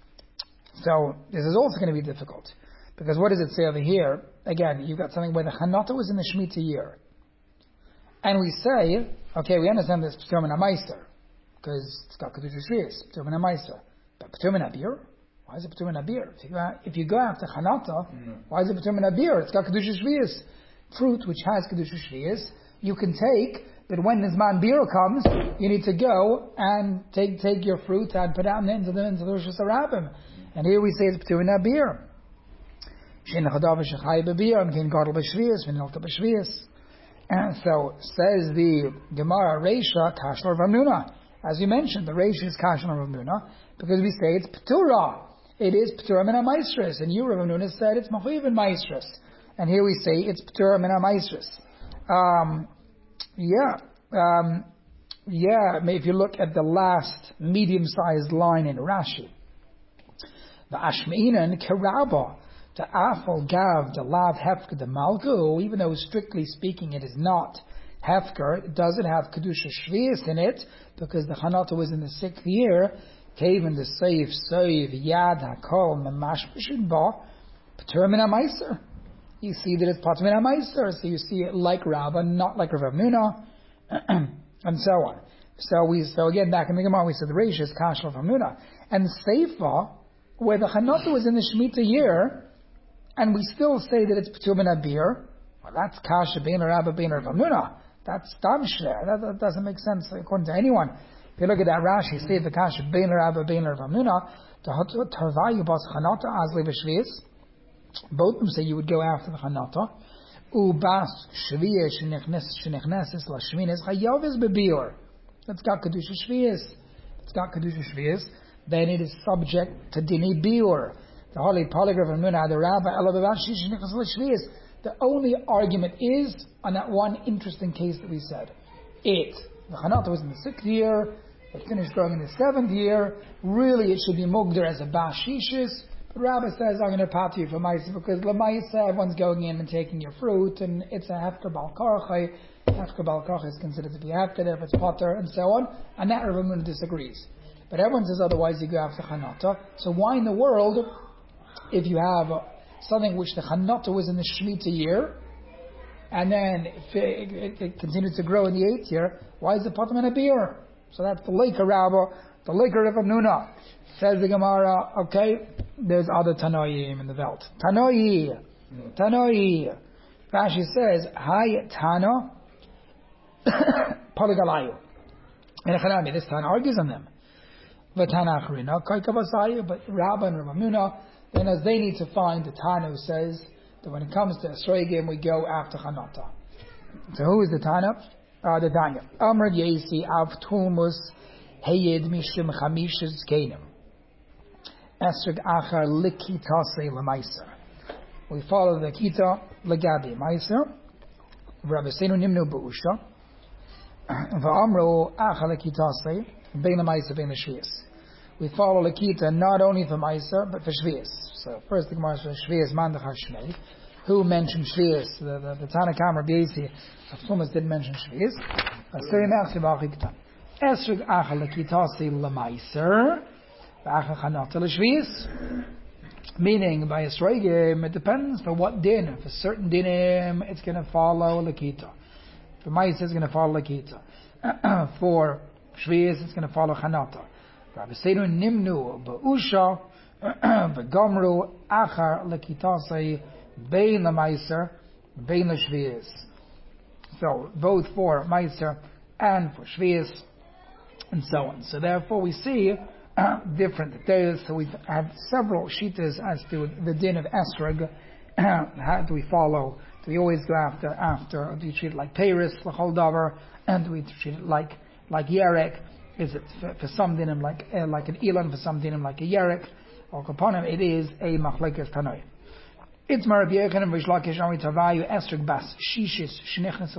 So this is also going to be difficult because what does it say over here? Again, you've got something where the chanata was in the Shemitah year, and we say, okay, we understand this patur min ha-meiser because it's got kedusha shvius, patur min ha-meiser, but patur min habir. Why is it P'tur min habir? If you go, if you go after Chanata, mm. why is it P'tur min habir? It's got Kedusha Shvius. Fruit which has Kedusha Shvius, you can take, but when this man beer comes, you need to go and take take your fruit and put it out into the into the Rosh Hashanah. And here we say it's P'tur min habir. Shein l'chadav shechai b'bir, and kein gadol b'shvius, v'nilta b'shvius. And so says the Gemara Reisha Kashla Rav Hamnuna. As you mentioned, the Reisha is Kashla Rav Hamnuna because we say it's P'tura. It is P'tura min ha-meisres, and you, Rav Hamnuna, said it's mechuyev in meisres, and here we say it's P'tura min ha-meisres. Um, yeah, um, yeah. If you look at the last medium-sized line in Rashi, the Ashmeinan Kerabah, the Afal Gav, the Lav Hefka, the Malgu, even though strictly speaking it is not Hefker, does it have Kedusha Shvius in it? Because the Chanata was in the sixth year. Kaven the Seif, Seif, Yad, Hakol, Mamash, B'Shidba, Patur Min HaMaiser. You see that it's Patur Min HaMaiser, so you see it like Rabbah, not like Rav Hamnuna, and so on. So we, so again, back in the Gemara, we said the Reish is Kash Rav Hamnuna. And Seifa, where the Chanata was in the Shemitah year, and we still say that it's Patur Min HaBir, well, that's Kasha Bein Rabbah Bein Rav Hamnuna. That's Damsh there. That, that doesn't make sense according to anyone. If you look at that Rashi, say the Kasha Bein Rabbah Bein Rav Hamnuna, Tarvayu Bas Chanata Azli V'Shvius. Both of them say you would go after the Chanata. Ubas Shvius Shenichnesis La Shminis Chayavis Bebior. It's got Kedusha Shvius. It's got Kedusha Shvius. Then it is subject to Dini Biur. The Holy Polygraph of Nuna, the Rabbi Elababashi Shenichas La Shvius. The only argument is on that one interesting case that we said. It. The Chanata was in the sixth year. It finished growing in the seventh year. Really, it should be Mugdar as a Bashishis. But Rabbi says, I'm going to pat you for Maisa because Lamaisa, everyone's going in and taking your fruit, and it's a Hefker Bal Karchai. Hefker Bal Karchai is considered to be Hefker if it's Potter, and so on. And that Rav Hamnuna disagrees. But everyone says otherwise, you go after Chanata. So why in the world, if you have something which the Chanata was in the Shemitah year, and then it, it, it continued to grow in the eighth year, why is it Potter Min HaBir? So that's the Leika Rabbah, the Leika Rav Hamnuna. Says the Gemara, okay, there's other Tanoim in the Welt. Tanoi, Tanoi. Rashi says, Hai Tano, Polygalayu. And Echanami, this Tana argues on them. But Tana Acharina, Kaikabasayu, but Rabbah and Rav Hamnuna, then as they need to find the Tana who says that when it comes to Esrogim, we go after Chanata. So who is the Tana? Uh, the Tanya. Amr Yesi Av Tulmus Heyed Mishim Chamishas Kenim. Esrog Achar Likitase Lemaiser. We follow the Kita Legabi Maiser. Rabbi Seinu Nimnu Beusha. Va'amru Achar Likitase Bein Lemaiser Bein Shvius. We follow the Kita not only for Maiser but for Shvius. So first the Gemara says Shvius Mandach Hashmei. Who mentioned Shvius? The, the, the Tana Kam Rabbi Yesi of Thomas did mention Shvius. Esrog Achar Likitase Lemaiser. Meaning, by Esrogim, it depends for what din. For certain dinim, it's going to follow Lakita. For Maisa, it's going to follow Lakita. For Shvius, it's going to follow Chanata. Rabbi Seinu Nimnu Ba'usha V'Gomru Achar Lakitase Bein LaMaiser Bein LaShvius. So, both for Maiser and for Shvius, and so on. So therefore we see Uh, different details. So we've had several shitas as to the din of esrog. How do we follow? Do we always go after after? Do we treat it like Paris, l'chol davar, and do we treat it like like yerek? Is it for, for some dinim like uh, like an elan, for some dinim like a yerek? Or kaponim, it is a machlekes tanoi. It's Rabbi Yochanan v'Shlakish Ami Tavayu esrog bas shishis shnichnas of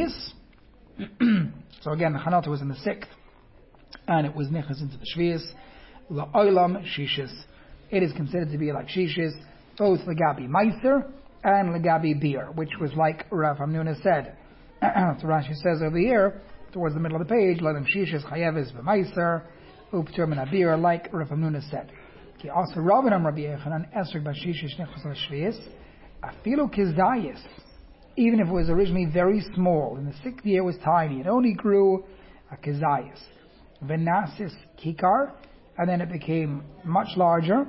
shvius. So again, the Chanata was in the sixth, and it was nichas into the shvius. La'olam shishis. It is considered to be like shishis, both legabi meiser and legabi beer, which was like Rav Hamnuna said. So Rashi says over here, towards the middle of the page, let them shishis chayeves v'meiser, uptur min beer, like Rav Hamnuna said. Okay, also Rav and Rabbi Yochanan esrog b'shishis nechus l'shvius, afilu kizdayis. Even if it was originally very small, in the sixth year it was tiny, it only grew a kizdayis. Venasis kikar, and then it became much larger.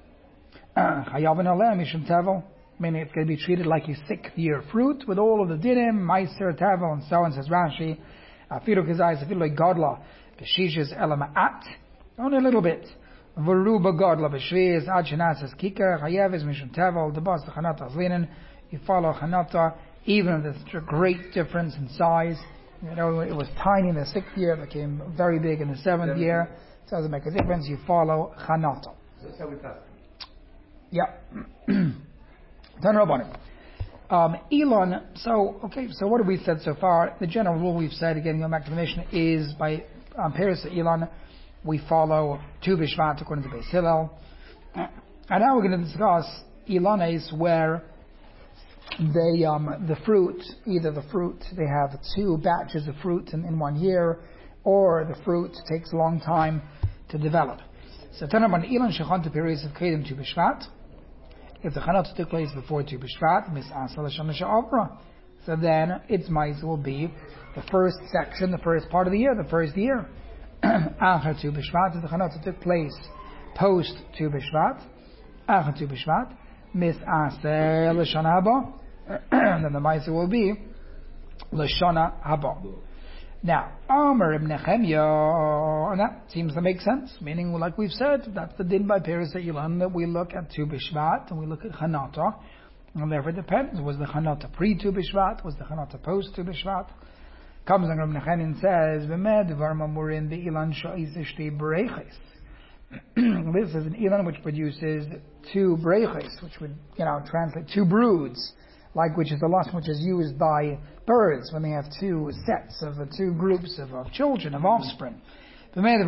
Chayav aleh mishum tevel, meaning it's going to be treated like a sixth year fruit with all of the dinim, meiser, tevel, and so on. Says Rashi, afilu kizayis, afilu like godla, b'shishis elama'at, only a little bit. V'ruba godla b'shviz ad shenasis kikar, chayav is mishum tevel, the boss the chanata azlinen. You follow chanata, even if there's a great difference in size. You know, it was tiny in the sixth year, it became very big in the seventh Seven. year. It doesn't make a difference. You follow Chanata. So that's how we pass. Yeah. Ten Rabbanim. Um, Elon, so, okay, so what have we said so far? The general rule we've said, again, going back to the mission, is by um, Paris Elon, we follow Tu B'Shvat according to Beis Hillel. And now we're going to discuss Elones where they um, the fruit, either the fruit, they have two batches of fruit in, in one year, or the fruit takes a long time to develop. So Tanaban Ilan Shechan periods of Kedim to Bishvat. If the Chanot took place before Tu Bishvat, Mis Asa L'Shana She'avra, so then its mice will be the first section, the first part of the year, the first year. Achar Tu Bishvat, if the Chanot took place post Tu Bishvat, Achar Tu Bishvat, Mis Asa L'Shana Haba, then the mice will be L'Shana Haba. Now, Amar ibn Nechemya, and that seems to make sense, meaning, like we've said, that's the din by Peres Ilan, that we look at Tu Bishvat, and we look at Chanata, and therefore it depends, was the Chanata pre-Tu Bishvat, was the Chanata post-Tu Bishvat? Comes and Ibn Nechemya and says, V'med v'armamurin b'ilan sha'is ishti b'reiches. This is an Ilan which produces two breiches, which would, you know, translate two broods, like which is the lashon which is used by birds when they have two sets of uh, two groups of, of children, of offspring. That's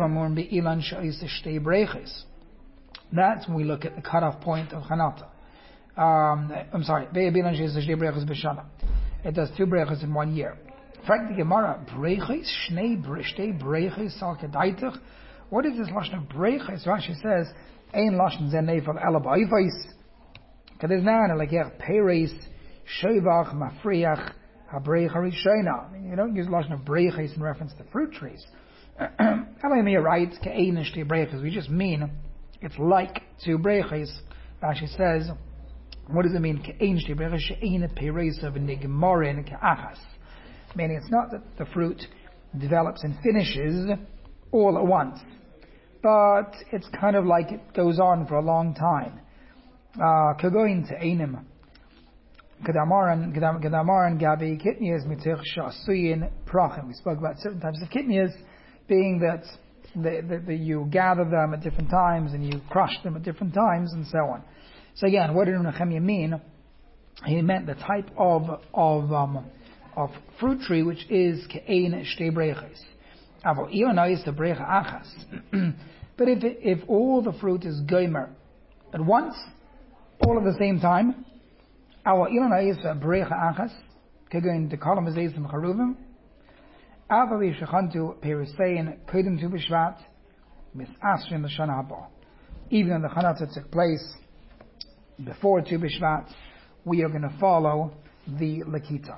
when we look at the cutoff point of Chanata. Um, I'm sorry, it does two breches in one year. Frankly, Gemara, breches, shnei breches, salkedaitich. What is this lashon of breches? Rashi says, ein lashon zenei for elabayvais. Because now like here, peres, shevach, mafriach. Habreich harishona. You don't use the lashon of breiches in reference to fruit trees. Elamir writes ke'einish te breiches. We just mean it's like two breiches. Rashi says, what does it mean? Ke'einish te breiches she'ein pereis of nigmarin ke'achas. Meaning it's not that the fruit develops and finishes all at once, but it's kind of like it goes on for a long time. Kagoin te'einim. Kedamaran, Kedamaran, Gabi, Kitnias, Mitich, Shasuyin, Prachim. We spoke about certain types of Kitnias, being that the, the, the, you gather them at different times and you crush them at different times and so on. So again, what did Nechemya mean? He meant the type of of um, of fruit tree which is Ke'ein Shtei Breches. Avo Ilana is the Brecha Achas. But if if all the fruit is Gomer at once, all at the same time, our Ilana is a brecha achas, kegoin the column is eizim charuvim. Avavi shechantu perisein kodim tu b'shvat mis asrim l'shana haba. Even though the chanata took place before Tu B'Shvat, we are going to follow the Lakita.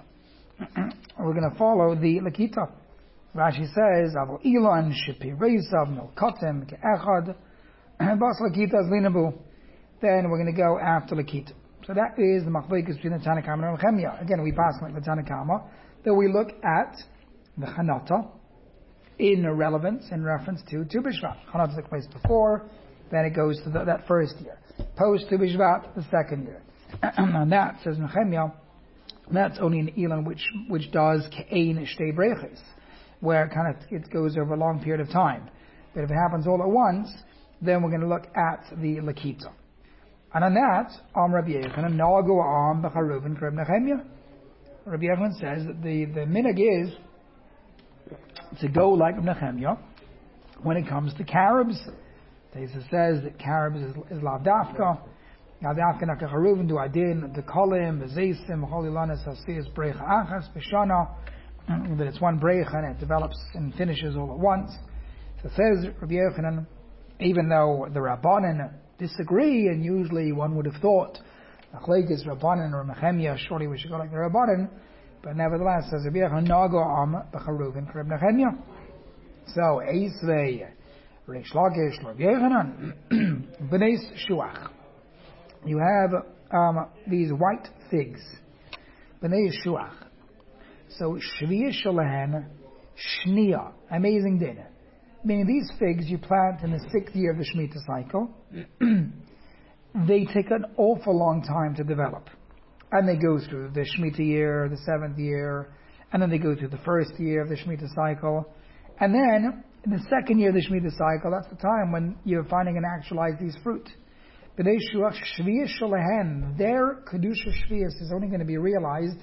We're going to follow the Lakita. Rashi says, Avo Ilan shepi reisav milkotem ke'echad bas Lakita zlinabu. Then we're going to go after Lakita. So that is the machlokes between the Tanna Kama and Nechemya. Again, we pass like the Tanna Kama, that we look at the Chanata in relevance, in reference to Tu B'Shvat. Chanata took place before, then it goes to the, that first year. Post Tu B'Shvat, the second year. And that, says Nechemya, that's only an Elan which which does Ke'ein Shtei Breches, where it kind of it goes over a long period of time. But if it happens all at once, then we're going to look at the Lakita. And on that, Am Rabbi Yochanan, Nagu Am B'Charuvin Kreb Nechemya. Rabbi Yochanan says that the, the minhag is to go like Nechemya when it comes to carobs. Teza says that carobs is, is lavdafka. Lavdafka naka Charuvin do adin the kolim bezeisim holilanis hasiyas brecha achas b'shana. That it's one brecha and it develops and finishes all at once. So says Rabbi Yochanan, even though the Rabbanan disagree, and usually one would have thought Machlekes Rabbanan or Nechemya, surely we should go like the Rabbanan, but nevertheless, says Rabbi Yochanan, Nago Am B'Charuvin Kreb Nechemya. So Eisvei Reish Lakish Rabbi Yochanan B'neis Shuach. You have um, these white figs, B'neis Shuach. So Shviya Shalahan Shnia, amazing dinner. Meaning these figs you plant in the sixth year of the Shemitah cycle. They take an awful long time to develop. And they go through the Shemitah year, the seventh year, and then they go through the first year of the Shemitah cycle. And then, in the second year of the Shemitah cycle, that's the time when you're finding and actualize these fruit. B'nei Shuach Shviya Shalahen, their Kedusha Shviyas is only going to be realized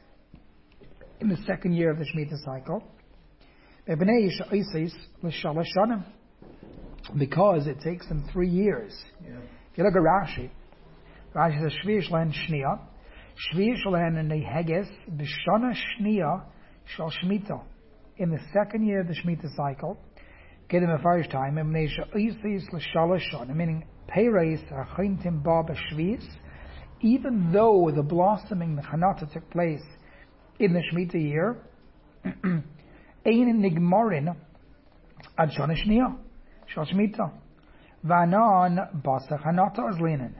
in the second year of the Shemitah cycle. Because it takes them three years. Yeah. If you look at Rashi, Rashi says Shviya Shalahen Shnia, Shvi Shalahan and Neheges B'Shana Shnia Shal Shemitah. In the second year of the Shemitah cycle, get him a first time, meaning Peireis Achintim Ba B'Shvis, even though the blossoming, the Chanata, took place in the Shemitah year, Ein Nigmarin Ad Shana Shnia Shal Shemitah. Vanan Basa Chanata Azlinen.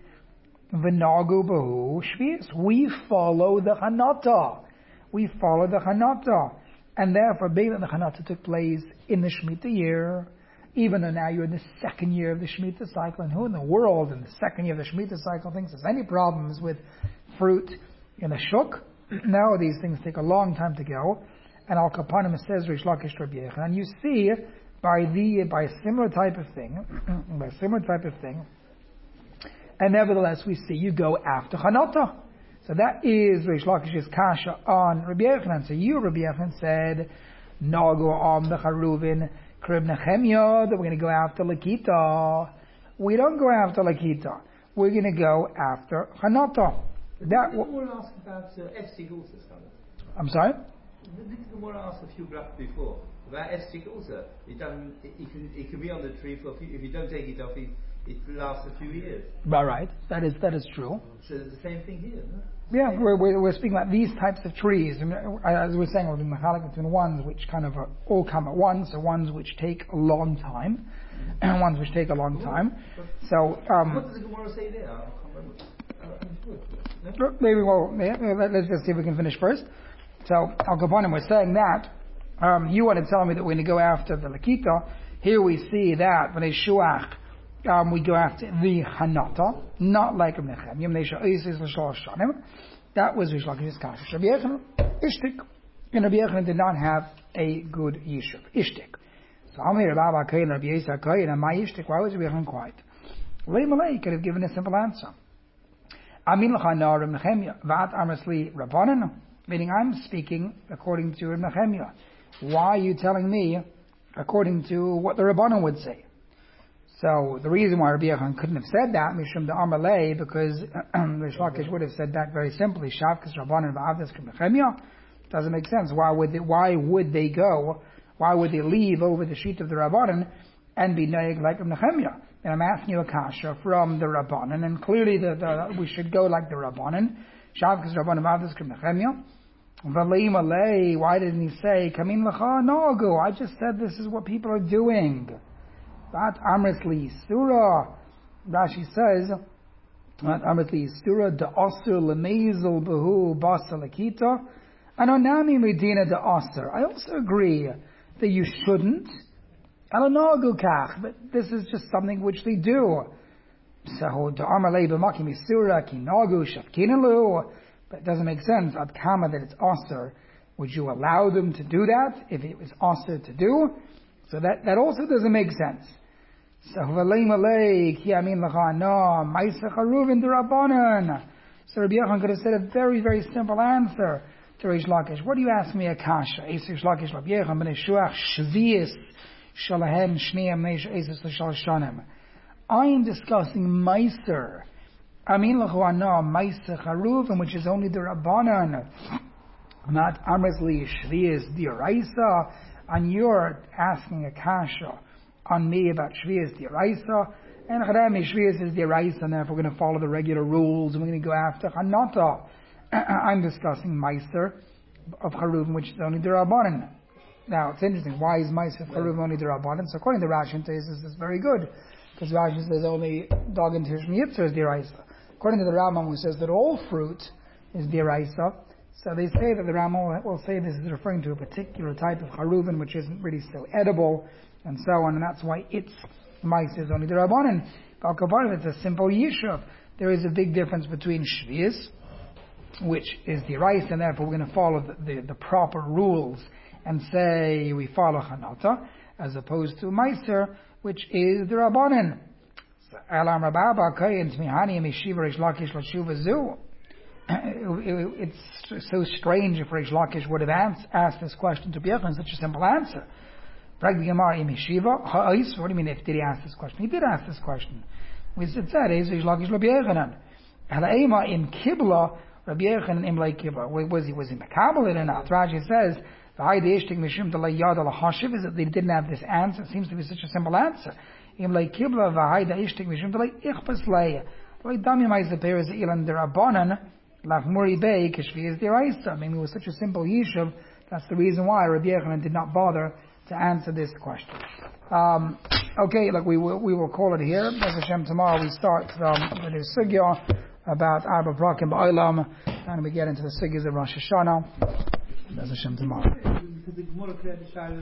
V'nagu Bahu Shvis. We follow the Chanata. We follow the Chanata. And therefore, being that the Chanata took place in the Shemitah year, even though now you're in the second year of the Shemitah cycle, and who in the world in the second year of the Shemitah cycle thinks there's any problems with fruit in the Shuk? Now these things take a long time to go. And Al Kapanim says Rish Lakish Rabbi Yechon. And you see, by the by a similar type of thing, by a similar type of thing, and nevertheless we see you go after Chanata. So that is Rish Lakish's kasha on Rabbi Yochanan. So you, Rabbi Yochanan, said, Nago Am the Charuvin Krib Nechemia, that we're going to go after Lakita. We don't go after Lakita. We're going to go after Chanata. That Did the Gemara ask about uh, Efsig also, I'm sorry? Did the Gemara ask a few blocks before about Efsig also? It, doesn't, it, it, can, it can be on the tree for a few, if you don't take it off, it, it lasts a few years. All right, that is that is true. So it's the same thing here, no? Yeah, we're, we're, we're speaking about these types of trees. And as we were saying, we're doing machalik between ones which kind of uh, all come at once, and ones which take a long time, and ones which take a long time. So, um, what does the Gemara say there? I can't remember. No? Maybe well, yeah, let's just see if we can finish first. So, Al Kapanim was saying that um, you want to tell me that we're going to go after the Lakita. Here we see that when they shuach, um, we go after the Chanata, not like Ibn Nechem. That was Rish Lakish's kasha. Rabbi Yochanan, Ishtik, and Rabbi Yochanan did not have a good yishuv. Ishtik. So Amir Rabba Kayin, Rabbi Yisrael Kayin, and my Ishtik. Why was Rabbi Yochanan quiet? Lei Malay could have given a simple answer. Amin l'chana Reb Nechemia, vat amasli Rabbanan, meaning I'm speaking according to Reb Nechemia. Why are you telling me according to what the Rabbanan would say? So the reason why Rabbi Yochanan couldn't have said that, Mishum de Amalei, because Rish Lakish would have said that very simply, Shavkas Rabbanan v'avdas Reb Nechemia. Doesn't make sense. Why would they, why would they go? Why would they leave over the sheet of the Rabbanan and be naig like Reb Nechemia? And I'm asking you a kasha from the Rabbanan, and clearly the, the, we should go like the Rabbanan. Shavkas Rabbanan v'avdas Reb Nechemia. V'lei malei. Why didn't he say Kamin l'cha nogu? I just said this is what people are doing. That Amritli Surah, Rashi says, that Amritli Surah, the Asur Lemezel Behu Basa Lakita, and Onami Medina the Asur. I also agree that you shouldn't, Alanagu Kach, but this is just something which they do. So, the Amalei B'Makim Surah, Kinagu, Shafkinalu, but it doesn't make sense. Ad Kama that it's Asur. Would you allow them to do that if it was Asur to do? So that, that also doesn't make sense. So Valei Malay, Ki Amin Lachana, Maisa Charuvin Durabanan. So Rabbi Yochanan could have said a very, very simple answer to Rish Lakish. What do you ask me a kasha? Eis Rish Lakish Rabbi Yochanan ben Eshuach Shvius Shalahem Shneim Meish Eisus L'Shal Shanim. I am discussing Meiser. Amin Lachana, Maisa Charuvin, which is only the Rabbanan. Not Amresli Shvius Diraisa. And you're asking a kasha on me about Shvius Diraisa, and Chadami Shvius is Diraisa, and therefore we're going to follow the regular rules, and we're going to go after Chanata. I'm discussing Meiser of Charuvin, which is only the Rabbanan. Now, it's interesting, why is Meiser of Charuvin only the Rabbanan? So according to Rashi, this is very good, because Rashi says only Dog and Tishmi Yitzhar is Diraisa. According to the Rambam, who says that all fruit is Diraisa, so they say that the Rambam will say this is referring to a particular type of Charuvin, which isn't really so edible, and so on, and that's why its mice is only the Rabbanan. Al Kapanim, it's a simple yishuv. There is a big difference between Shvius, which is the rice, and therefore we're going to follow the, the, the proper rules and say we follow Chanata, as opposed to Meiser, which is the Rabbanan. Elam Rababa Kayin Tmihani Mishiva Rish Lakish Lashuva Zu. It's so strange if Rish Lakish would have asked this question to Rabbi Yochanan, such a simple answer. What do you mean if did he ask this question? He did ask this question. We said, Rish Lakish Rabbi Yochanan. In Kibla, Rabbi Yochanan Imlay Kibla. Was he was he makabel it or not? Rashi says the Hayde Ishtik Mishum Delay Yad Al Hashiv is that they didn't have this answer. It seems to be such a simple answer. Imlay Kibla v'Hayde Ishtik Mishum Delay Ichpas Leia. Like Dami Ma'Izaper is Ilan Derabanan Lachmuri Bey Kishvi is Deraisa. I mean, it was such a simple yishuv. That's the reason why Rabbi Yochanan did not bother to answer this question. Um, okay, look, we will we will call it here. As Hashem, tomorrow we start um, the new sugya about Arba Prakim Ba'olam, and we get into the sugyas of Rosh Hashanah. As Hashem, tomorrow.